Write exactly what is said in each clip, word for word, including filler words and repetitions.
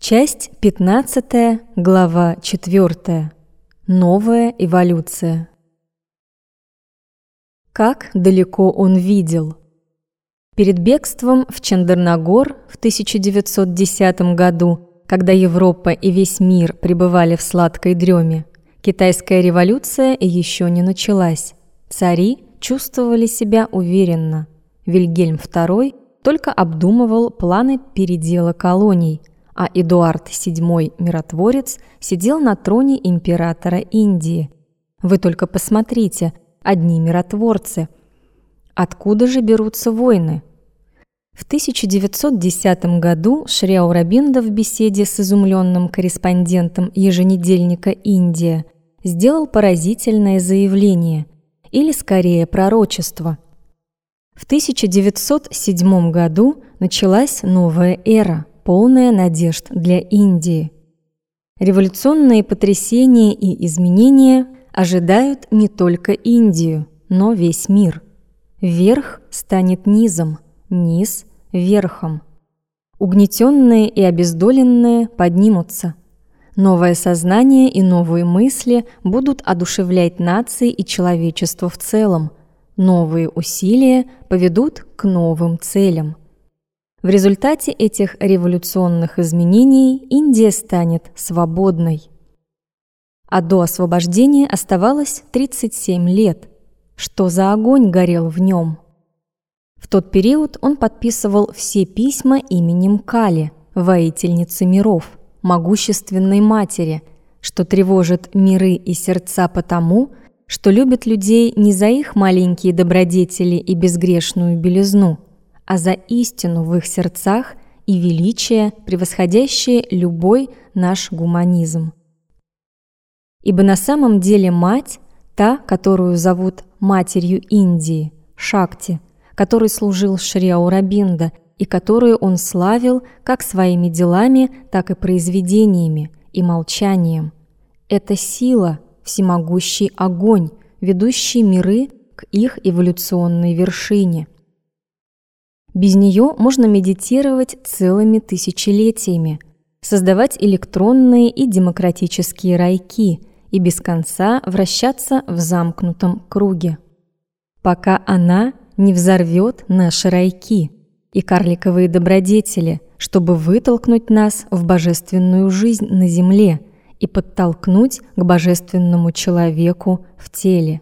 Часть пятнадцатая, глава четвёртая. Новая эволюция. Как далеко он видел? Перед бегством в Чандернагор в тысяча девятьсот десятом году, когда Европа и весь мир пребывали в сладкой дреме, китайская революция еще не началась. Цари чувствовали себя уверенно. Вильгельм второй только обдумывал планы передела колоний, а Эдуард седьмой миротворец сидел на троне императора Индии. Вы только посмотрите, одни миротворцы. Откуда же берутся войны? В тысяча девятьсот десятом году Шри Аурабинда в беседе с изумленным корреспондентом еженедельника «Индия» сделал поразительное заявление, или скорее пророчество. В тысяча девятьсот седьмом году началась новая эра, полная надежд для Индии. Революционные потрясения и изменения ожидают не только Индию, но весь мир. Верх станет низом, низ – верхом. Угнетенные и обездоленные поднимутся. Новое сознание и новые мысли будут одушевлять нации и человечество в целом. Новые усилия поведут к новым целям. В результате этих революционных изменений Индия станет свободной. А до освобождения оставалось тридцать семь лет. Что за огонь горел в нем? В тот период он подписывал все письма именем Кали, воительницы миров, могущественной матери, что тревожит миры и сердца потому, что любит людей не за их маленькие добродетели и безгрешную белизну, а за истину в их сердцах и величие, превосходящее любой наш гуманизм. Ибо на самом деле мать, та, которую зовут матерью Индии, Шакти, которой служил Шри Аурабинда и которую он славил как своими делами, так и произведениями и молчанием, это сила, всемогущий огонь, ведущий миры к их эволюционной вершине. Без нее можно медитировать целыми тысячелетиями, создавать электронные и демократические райки и без конца вращаться в замкнутом круге, пока она не взорвет наши райки и карликовые добродетели, чтобы вытолкнуть нас в божественную жизнь на земле и подтолкнуть к божественному человеку в теле.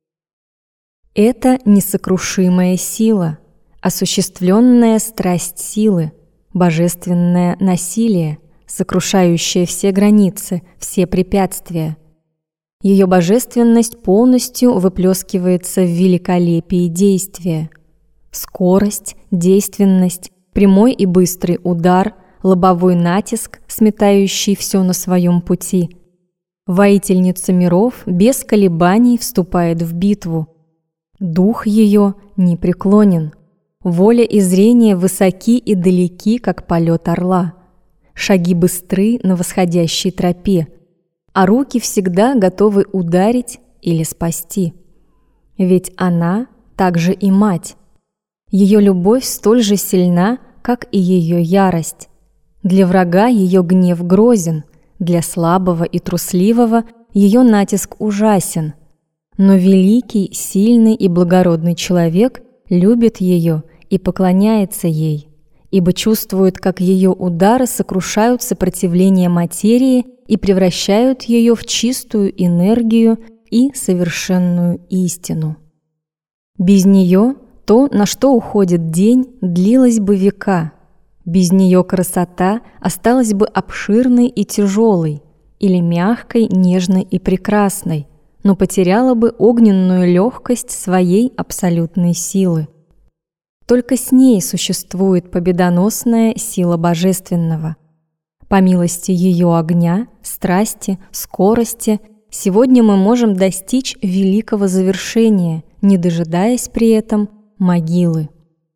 Это несокрушимая сила, осуществленная страсть силы, божественное насилие, сокрушающее все границы, все препятствия. Ее божественность полностью выплескивается в великолепии действия. Скорость, действенность, прямой и быстрый удар, лобовой натиск, сметающий все на своем пути. Воительница миров без колебаний вступает в битву. Дух ее непреклонен. Воля и зрение высоки и далеки, как полет орла. Шаги быстры на восходящей тропе, а руки всегда готовы ударить или спасти. Ведь она также и мать. Ее любовь столь же сильна, как и ее ярость. Для врага ее гнев грозен, для слабого и трусливого ее натиск ужасен. Но великий, сильный и благородный человек любит ее и поклоняется ей, ибо чувствует, как ее удары сокрушают сопротивление материи и превращают ее в чистую энергию и совершенную истину. Без нее то, на что уходит день, длилось бы века. Без нее красота осталась бы обширной и тяжелой, или мягкой, нежной и прекрасной, но потеряла бы огненную легкость своей абсолютной силы. Только с ней существует победоносная сила Божественного. По милости ее огня, страсти, скорости, сегодня мы можем достичь великого завершения, не дожидаясь при этом могилы.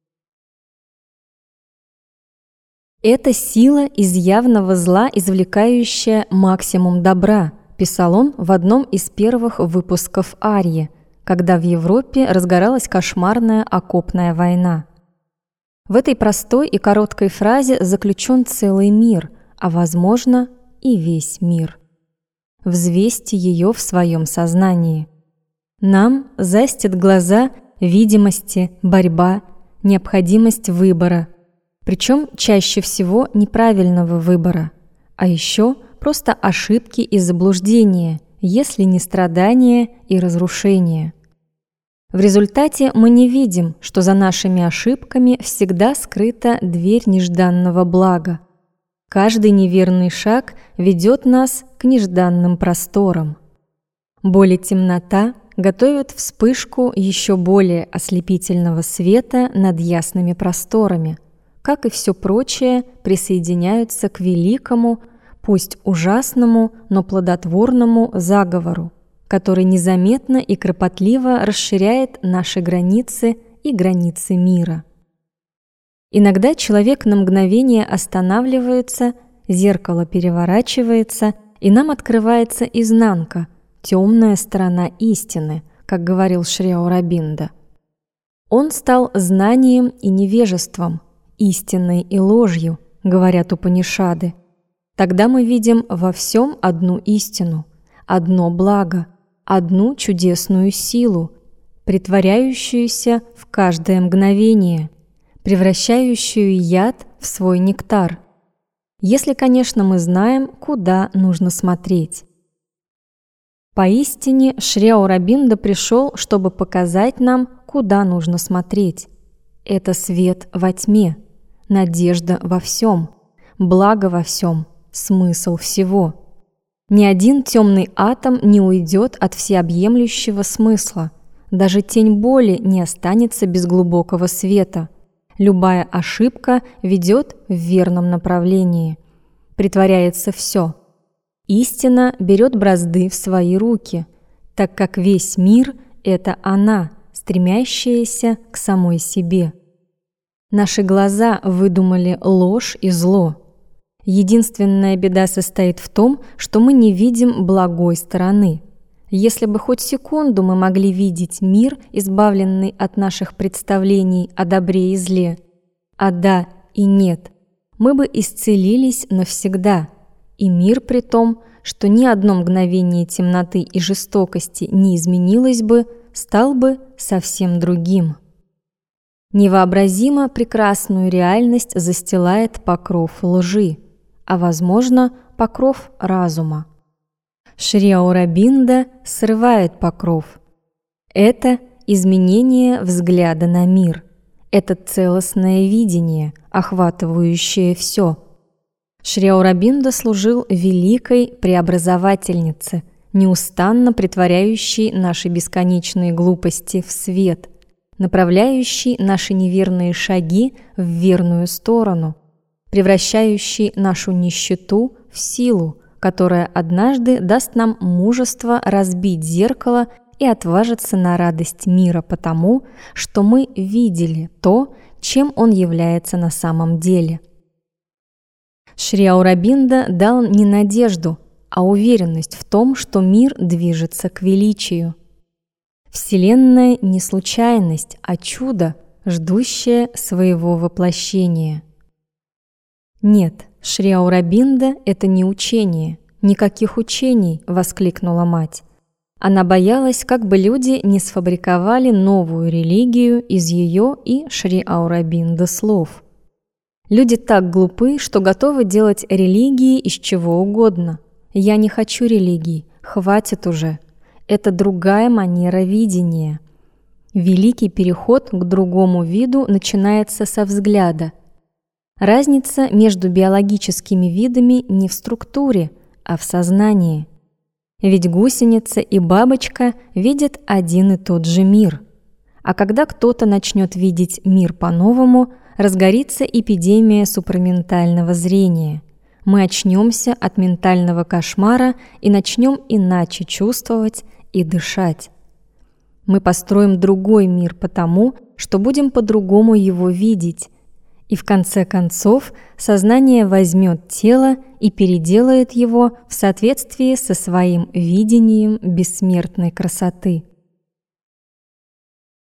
Это сила из явного зла, извлекающая максимум добра, писал он в одном из первых выпусков «Арьи», когда в Европе разгоралась кошмарная окопная война. В этой простой и короткой фразе заключен целый мир, а, возможно, и весь мир. Взвесьте ее в своем сознании. Нам застят глаза видимости, борьба, необходимость выбора, причем чаще всего неправильного выбора, а еще просто ошибки и заблуждения, если не страдания и разрушения. В результате мы не видим, что за нашими ошибками всегда скрыта дверь нежданного блага. Каждый неверный шаг ведет нас к нежданным просторам. Боль и темнота готовят вспышку еще более ослепительного света над ясными просторами, как и все прочее присоединяются к великому, пусть ужасному, но плодотворному заговору, который незаметно и кропотливо расширяет наши границы и границы мира. Иногда человек на мгновение останавливается, зеркало переворачивается, и нам открывается изнанка, темная сторона истины, как говорил Шри Аурабинда. Он стал знанием и невежеством, истиной и ложью, говорят Упанишады. Тогда мы видим во всем одну истину, одно благо, одну чудесную силу, притворяющуюся в каждое мгновение, превращающую яд в свой нектар. Если, конечно, мы знаем, куда нужно смотреть. Поистине, Шри Аурабинда пришел, чтобы показать нам, куда нужно смотреть. Это свет во тьме, надежда во всем, благо во всем, смысл всего. Ни один темный атом не уйдет от всеобъемлющего смысла, даже тень боли не останется без глубокого света. Любая ошибка ведет в верном направлении. Притворяется все. Истина берет бразды в свои руки, так как весь мир – это она, стремящаяся к самой себе. Наши глаза выдумали ложь и зло. Единственная беда состоит в том, что мы не видим благой стороны. Если бы хоть секунду мы могли видеть мир, избавленный от наших представлений о добре и зле, а да и нет, мы бы исцелились навсегда, и мир при том, что ни одно мгновение темноты и жестокости не изменилось бы, стал бы совсем другим. Невообразимо прекрасную реальность застилает покров лжи, а, возможно, покров разума. Шри Аурабинда срывает покров. Это изменение взгляда на мир. Это целостное видение, охватывающее все. Шри Аурабинда служил великой преобразовательнице, неустанно притворяющей наши бесконечные глупости в свет, направляющей наши неверные шаги в верную сторону, превращающей нашу нищету в силу, которая однажды даст нам мужество разбить зеркало и отважиться на радость мира потому, что мы видели то, чем он является на самом деле. Шри Аурабинда дал не надежду, а уверенность в том, что мир движется к величию. Вселенная не случайность, а чудо, ждущее своего воплощения. Нет, Шри Аурабинда – это не учение. Никаких учений, воскликнула мать. Она боялась, как бы люди не сфабриковали новую религию из ее и Шри Аурабинда слов. Люди так глупы, что готовы делать религии из чего угодно. Я не хочу религий, хватит уже. Это другая манера видения. Великий переход к другому виду начинается со взгляда. Разница между биологическими видами не в структуре, а в сознании. Ведь гусеница и бабочка видят один и тот же мир. А когда кто-то начнет видеть мир по-новому, разгорится эпидемия супраментального зрения. Мы очнемся от ментального кошмара и начнем иначе чувствовать и дышать. Мы построим другой мир потому, что будем по-другому его видеть. И в конце концов сознание возьмет тело и переделает его в соответствии со своим видением бессмертной красоты.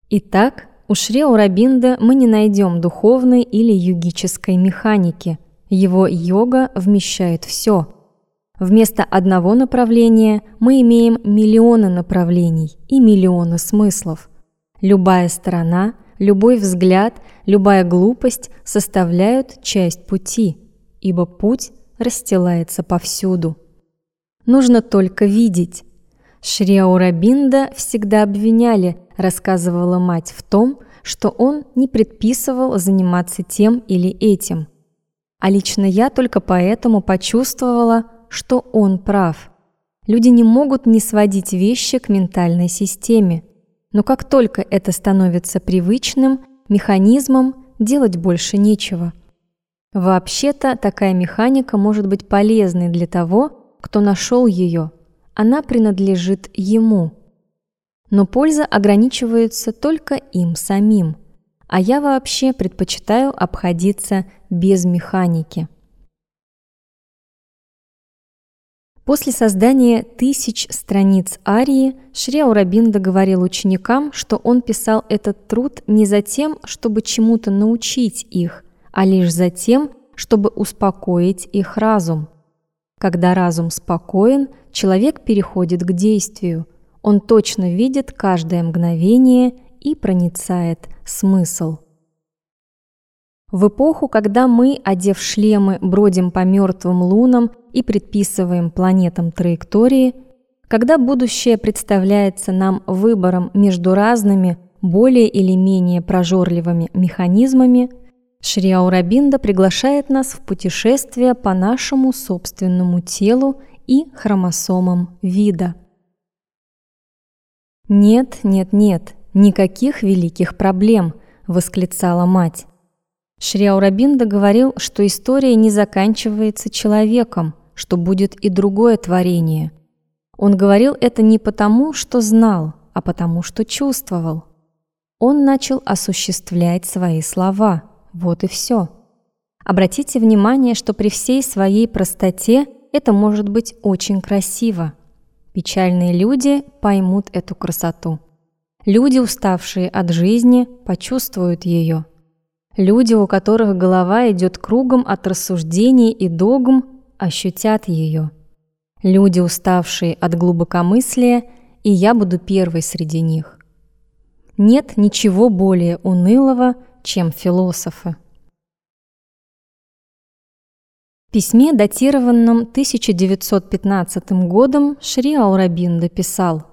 Итак, у Шри Аурабинда мы не найдем духовной или йогической механики. Его йога вмещает все. Вместо одного направления мы имеем миллионы направлений и миллионы смыслов. Любая сторона, любой взгляд, любая глупость составляют часть пути, ибо путь расстилается повсюду. Нужно только видеть. Шри Аурабинда всегда обвиняли, рассказывала мать, в том, что он не предписывал заниматься тем или этим. А лично я только поэтому почувствовала, что он прав. Люди не могут не сводить вещи к ментальной системе. Но как только это становится привычным механизмом, делать больше нечего. Вообще-то такая механика может быть полезной для того, кто нашел ее. Она принадлежит ему. Но польза ограничивается только им самим. А я вообще предпочитаю обходиться без механики. После создания тысяч страниц арии Шри Аурабинда говорил ученикам, что он писал этот труд не за тем, чтобы чему-то научить их, а лишь за тем, чтобы успокоить их разум. Когда разум спокоен, человек переходит к действию. Он точно видит каждое мгновение и проницает смысл. В эпоху, когда мы, одев шлемы, бродим по мертвым лунам и предписываем планетам траектории, когда будущее представляется нам выбором между разными, более или менее прожорливыми механизмами, Шри Аурабинда приглашает нас в путешествие по нашему собственному телу и хромосомам вида. «Нет, нет, нет, никаких великих проблем!» – восклицала мать. Шри Аурабинда говорил, что история не заканчивается человеком, что будет и другое творение. Он говорил это не потому, что знал, а потому, что чувствовал. Он начал осуществлять свои слова. Вот и все. Обратите внимание, что при всей своей простоте это может быть очень красиво. Печальные люди поймут эту красоту. Люди, уставшие от жизни, почувствуют ее. Люди, у которых голова идет кругом от рассуждений и догм, ощутят ее. Люди, уставшие от глубокомыслия, и я буду первой среди них. Нет ничего более унылого, чем философы. В письме, датированном тысяча девятьсот пятнадцатым годом, Шри Аурабинда писал: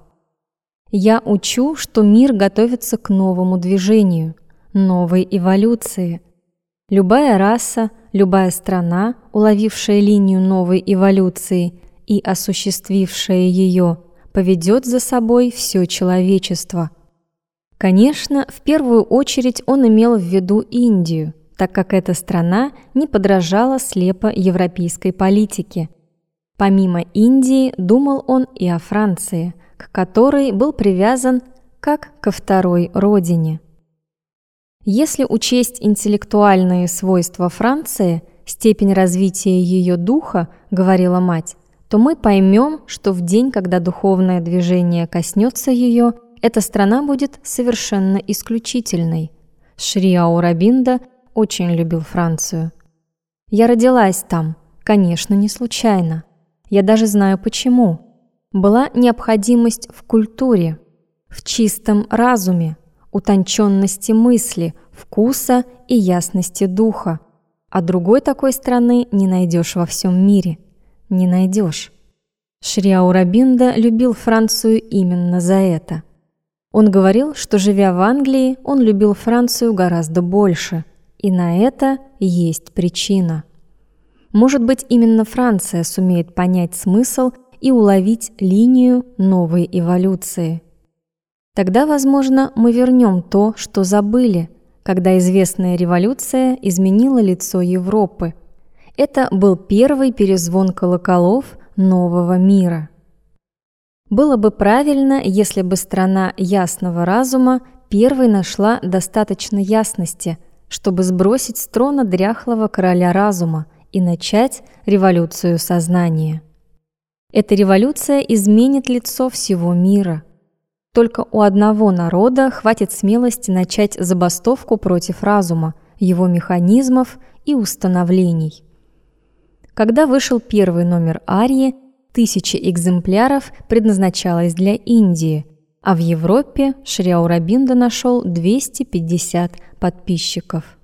«Я учу, что мир готовится к новому движению, новой эволюции. Любая раса, любая страна, уловившая линию новой эволюции и осуществившая ее, поведет за собой все человечество». Конечно, в первую очередь он имел в виду Индию, так как эта страна не подражала слепо европейской политике. Помимо Индии, думал он и о Франции, к которой был привязан как ко второй родине. Если учесть интеллектуальные свойства Франции, степень развития ее духа, говорила мать, то мы поймем, что в день, когда духовное движение коснется ее, эта страна будет совершенно исключительной. Шри Аурабинда очень любил Францию. Я родилась там, конечно, не случайно. Я даже знаю почему. Была необходимость в культуре, в чистом разуме, утонченности мысли, вкуса и ясности духа. А другой такой страны не найдешь во всем мире. Не найдешь. Шри Аурабинда любил Францию именно за это. Он говорил, что, живя в Англии, он любил Францию гораздо больше, и на это есть причина. Может быть, именно Франция сумеет понять смысл и уловить линию новой эволюции. Тогда, возможно, мы вернем то, что забыли, когда известная революция изменила лицо Европы. Это был первый перезвон колоколов нового мира. Было бы правильно, если бы страна ясного разума первой нашла достаточно ясности, чтобы сбросить с трона дряхлого короля разума и начать революцию сознания. Эта революция изменит лицо всего мира. Только у одного народа хватит смелости начать забастовку против разума, его механизмов и установлений. Когда вышел первый номер арии, тысяча экземпляров предназначалось для Индии, а в Европе Шри Аурабинда нашел двести пятьдесят подписчиков.